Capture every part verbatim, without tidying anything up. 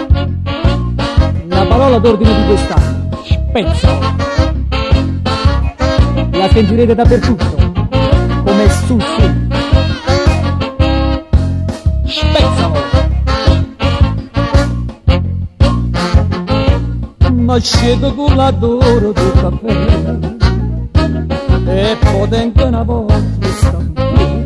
La parola d'ordine di quest'anno, spezzalo. La sentirete dappertutto, come su su. Spezzalo. Ma scedo con l'adoro del caffè e potente una volta stampare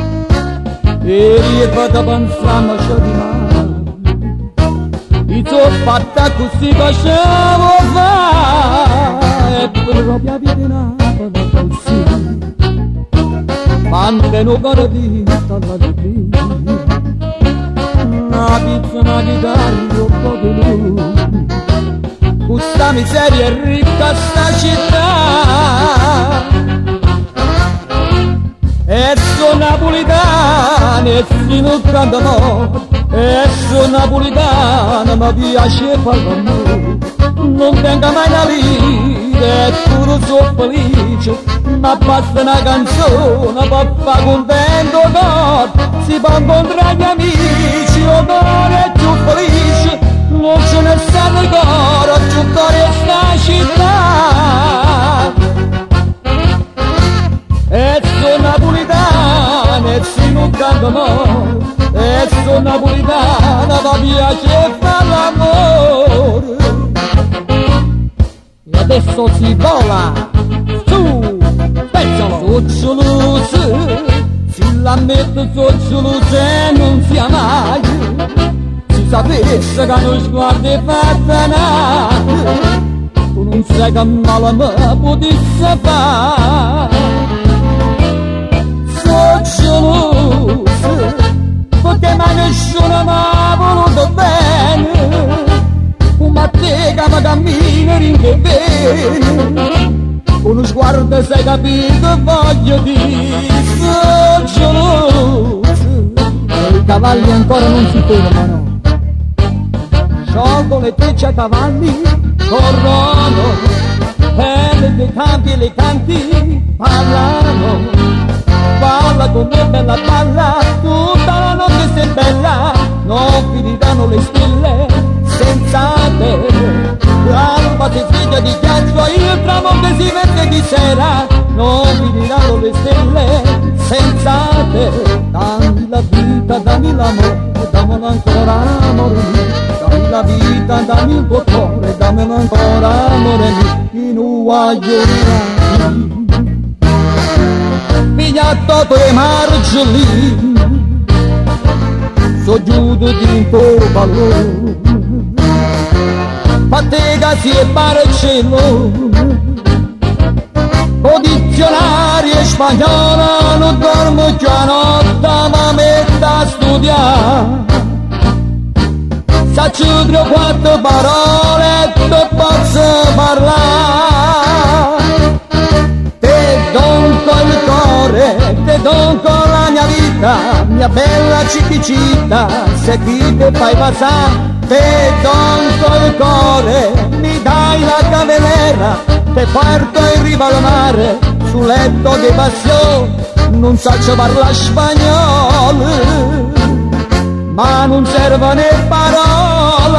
e rievata pensando a sciatinare i so fatta così facevo fare e proprio via di Napoli così manteno ancora vita l'allegria una pizza, una chitarra, un po' di luce questa miseria è ricca sta città e sono napolitano e si non cantano e sono napolitano ma piace fare l'amore non tengo mai una lira e pure sono felice ma basta una canzone per far contento cor si può incontrare gli amici o è più felice non ce ne sta nel coro, più cuore sta città e sono napolitano e si non cantano e sono napolitano ma piace fare l'amore e adesso si vola su, spezzalo Socioluse si la mette Socioluse e non sia mai sapesse che non sguardo è fatta nata tu non sai che male me potesse fare sono gelosa perché mai nessuno mi ha voluto bene come a te che mi cammina rinche bene con uno sguardo sai capito voglio dire sono gelosa e i cavalli ancora non si fermano sciolgo le trecce a cavalli, corrono, e le campi e le canti parlano, balla con me bella balla, tutta la notte sei bella, non finiranno le stelle senza te, l'alba si figlia di ghiaccio, il tramonto si vede di sera, non finiranno le stelle senza te, dammi la vita, dammi l'amore, dammelo ancora amore mio. Dammi la vita, dammi il tuo cuore, dammelo ancora amore mio, in un guaglio pigliato due margellini, so giudo di un tuo valore, fattega si è Barcello, o dizionario spagnolo, non dormo già notte, ma metto a studiare. Saccio tre o quattro parole che posso parlare te donco il cuore, te donco la mia vita mia bella citicita se chi te fai passare te donco il cuore mi dai la cavelera te porto in riva al mare sul letto di passione non saccio parlare spagnolo ma non servono né parole,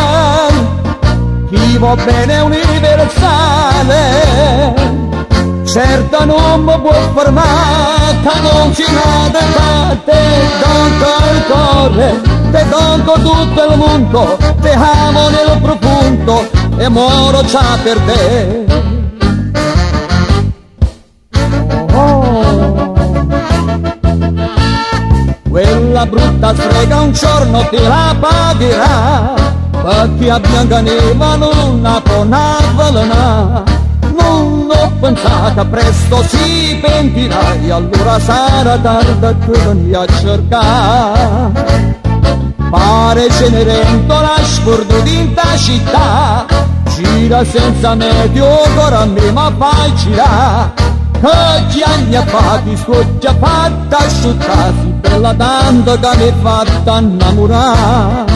chi va bene è universale, certo non mi può fermare, che non ci nada fa, te donco il cuore, te donco tutto il mondo, te amo nel profondo e moro già per te. Quella brutta strega un giorno ti la pagherà, perché a Biancaneva non la ponavano, non ho pensato presto si pentirai, allora sarà tardi che veni a cercare. Pare Cenerentola sperduta città, gira senza medio, ora a me ma fai girare. Che anni fa ti sto già fatta asciuttare, bella tanto che mi hai fatta innamorare.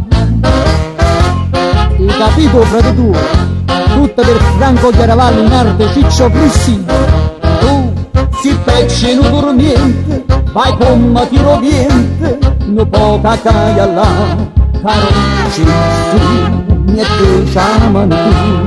Hai capito, frate tuo? Tutto per Franco Chiaravalli in arte Ciccio Crissino. Tu si pecci in un dormiente, vai come tiro viente, non può cacare là. caro Gesù, mi diciamo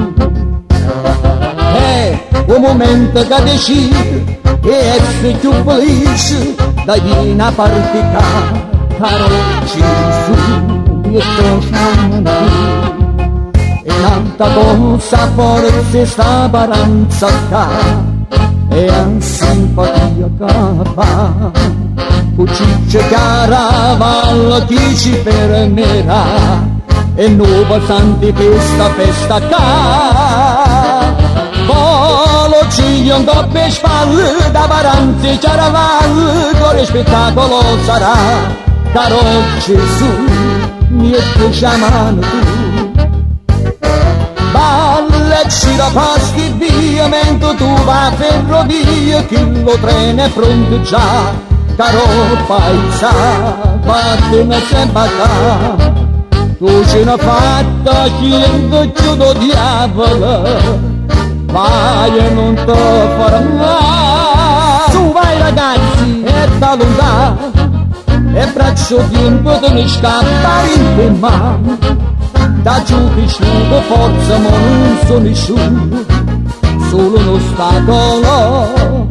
è un momento che decide che essere più felice da una partita, caro Gesù, mi diciamo e tanta cosa forse sta paranza qua e an simpatia che fa cucicce caravallo chi ci fermerà e non passanti questa festa qua volo ci un po' per spalle da paranze caravallo con spettacolo sarà caro Gesù mi chiamano tu ballecci da paschi via mentre tu vai a ferrovia che lo treno è pronto già caro paesa vattene sempre a ca tu ce n'hai fatta cento chiudo diavolo vai e non ti farà mai su vai ragazzi e da lontano e braccio tempo te ne scappare in te mano da giù vissuto forza ma non so nessuno solo uno ostacolo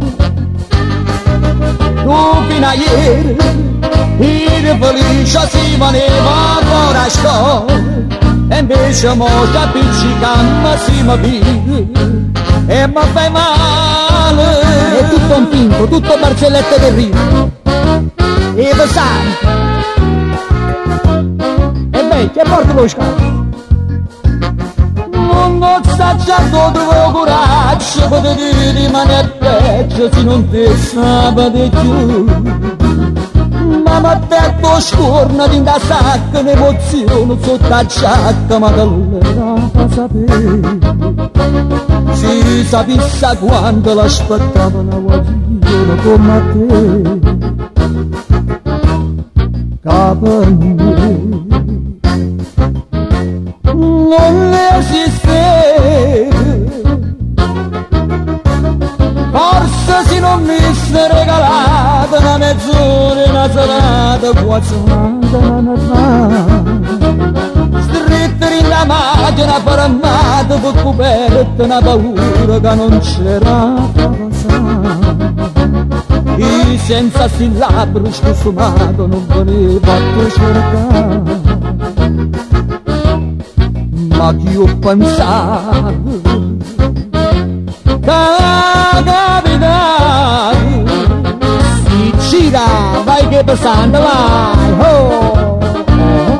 tu fino a ieri eri felice si maneva ancora sto e invece mo ci appiccicammo si mi vide e mi fai male è tutto un pinto, tutto barzellette del rimo e pesante e beh, che porta lo scatto non sta già trovo coraggio per dire rimanere peggio se non ti sabato più ma mi ha detto scorna di da sacca un'emozione sotto la giacca ma che l'era fa sapere si sapesse quando l'aspettava una guaglione come a te capo mio non esiste forse se non mi si regalata una mezz'ora una salata quasi una stretta in la macchina fermata per coperta una paura che non c'era e senza syllabro scosumato non veniva a cercare ma chi ho pensato capitato si gira vai che passando vai oh, oh.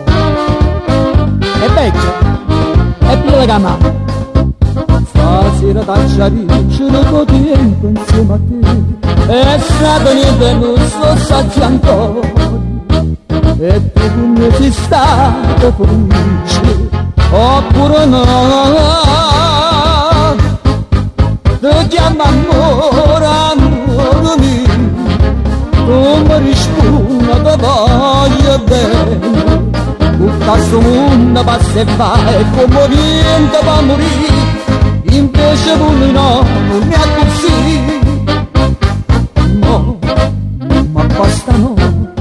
è vecchio è più la gamma stasera tacciariccio non ho tempo insieme a te è stato niente non so s'acciantò e tu come sei stato felice oppure no ti chiamo amore, amore mio tu mi rispondi che voglio bene tutto questo mondo passa e va e come niente va a morire invece lui no, non mi ha così no, ma basta no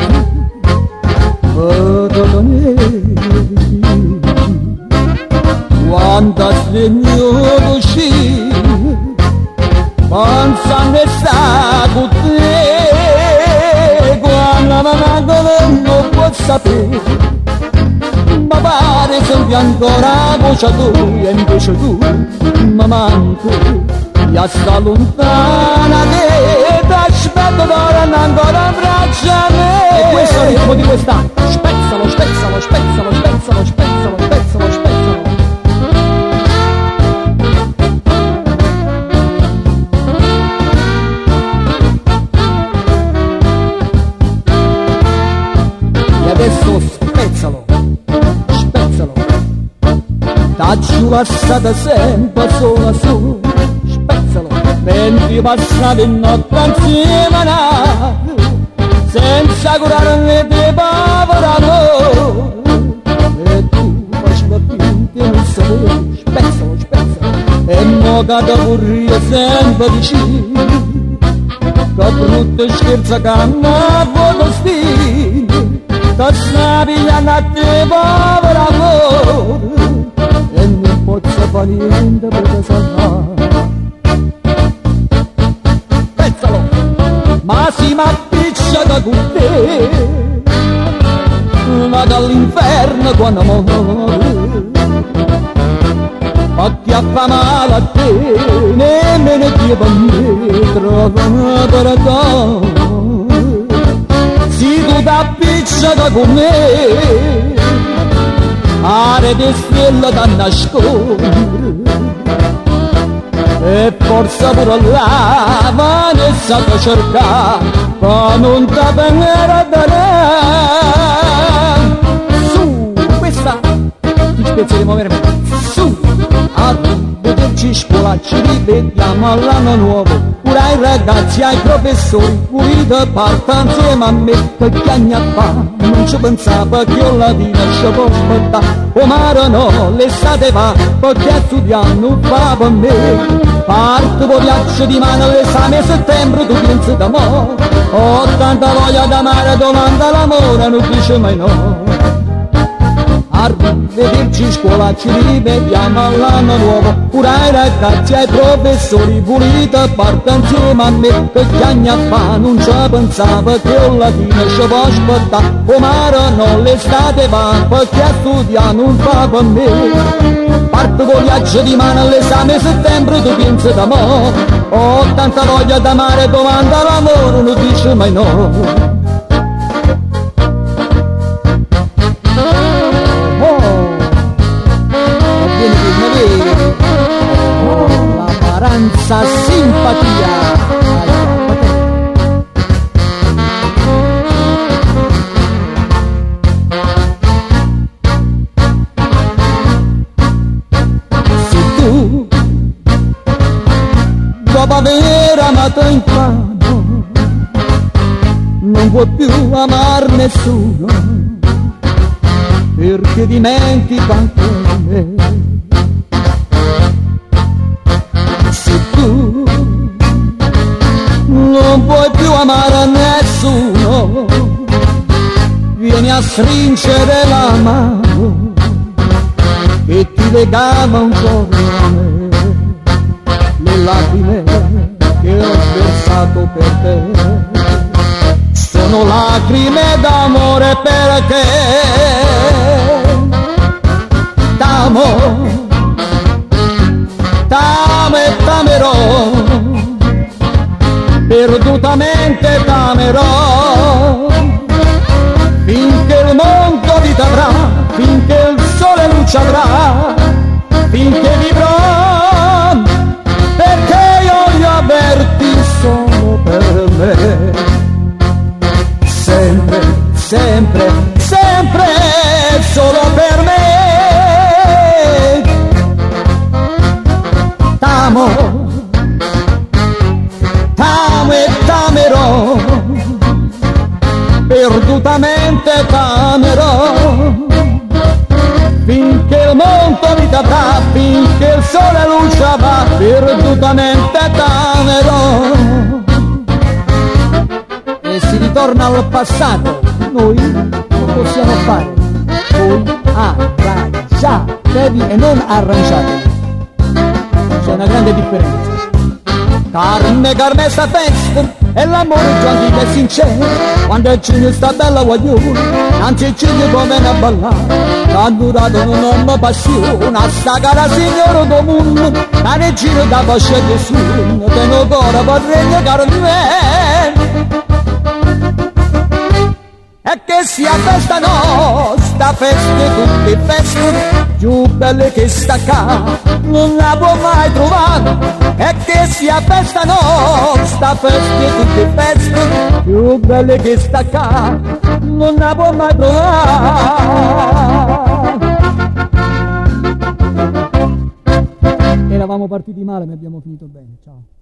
quanta slegno uscì pensando e sta con te quando mi non può sapere ma pare senti ancora voce tu e invece tu mi manco io sta lontana te t'aspetto d'ora ancora abbraccia me e questo è il ritmo di questa spezzalo, spezzalo, spezzalo, spezzalo, spezzalo, spezzalo, spezzalo adesso spezzalo, spezzalo t'accio lasciata sempre sola su spezzalo mentre passate in notte insieme a nato senza curare te povero e tu faceva finta non sapevi spezzalo, spezzalo e mo che ti vorrei sempre vicino che brutto scherzo che hanno a voi destino sto pigliando a te povero amore e non posso fare niente per te salvare. Pensalo, ma si m'appicciata con te, vado all'inferno quando muore, ma ti fa male a te, nemmeno ti per me, trova perdono. Si tu t'appicciata con me, are di stelle da nascondere, e forse pure là Vanessa ti cerca, ma non ti venire da me. Su, questa ti spezieremo veramente, su, a vederci scuola, ci rivediamo all'anno nuovo, pure ai ragazzi, ai professori, pulite parta insieme a me, perché anni fa non ci pensava che io la vita ci può aspettare, o mare no, l'estate va, perché studiando non fa per me, parto con viaggio di mano all'esame settembre, tu pensi d'amore, ho tanta voglia d'amare, domanda l'amore, non dice mai no. Arrivederci scuola, ci rivediamo all'anno nuovo, pure ai ragazzi, ai professori, pulite parte insieme a me, perché anni fa non ci pensava che io la fine ci può aspettare, o mare no, l'estate va, perché a studiare non fa per me, parto con viaggio di mano all'esame settembre, tu pensi d'amore, ho tanta voglia d'amare, domanda l'amore, non dice mai no. Paranza simpatia, se tu dopo aver amato in vano non puoi più amar nessuno, perché dimentica anche me. Tu non puoi più amare nessuno, vieni a stringere la mano che ti legava un po' a me, le lacrime che ho versato per te sono lacrime d'amore, perché t'amo, t'amo e t'amerò, perdutamente t'amerò, finché il mondo vita avrà, finché il sole luce avrà, finché vivrò, perché io voglio averti solo per me, sempre, sempre, sempre solo per me. T'amo, t'amo e t'amerò, perdutamente t'amerò, finché il mondo vita avrà, finché il sole luce avrà, perdutamente t'amerò. E si ritorna al passato, noi non possiamo fare, voi arrangiatevi e non arrangiatevi. C'è una grande differenza. Carme, carme sta festa, e l'amore già antico e sincero, quando il cigno sta bella guaglione, anzi il cigno come a ballare, ha durato un uomo passione, a sta cara signora del mondo, la regina da pasce di nessuno, te no cuore per regno caro di me. E che sia festa nostra, feste tutte feste, più belle che sta qua, non la può mai trovare. E che sia festa nostra, feste tutte feste, più belle che sta qua, non la può mai trovare. Eravamo partiti male ma abbiamo finito bene, ciao.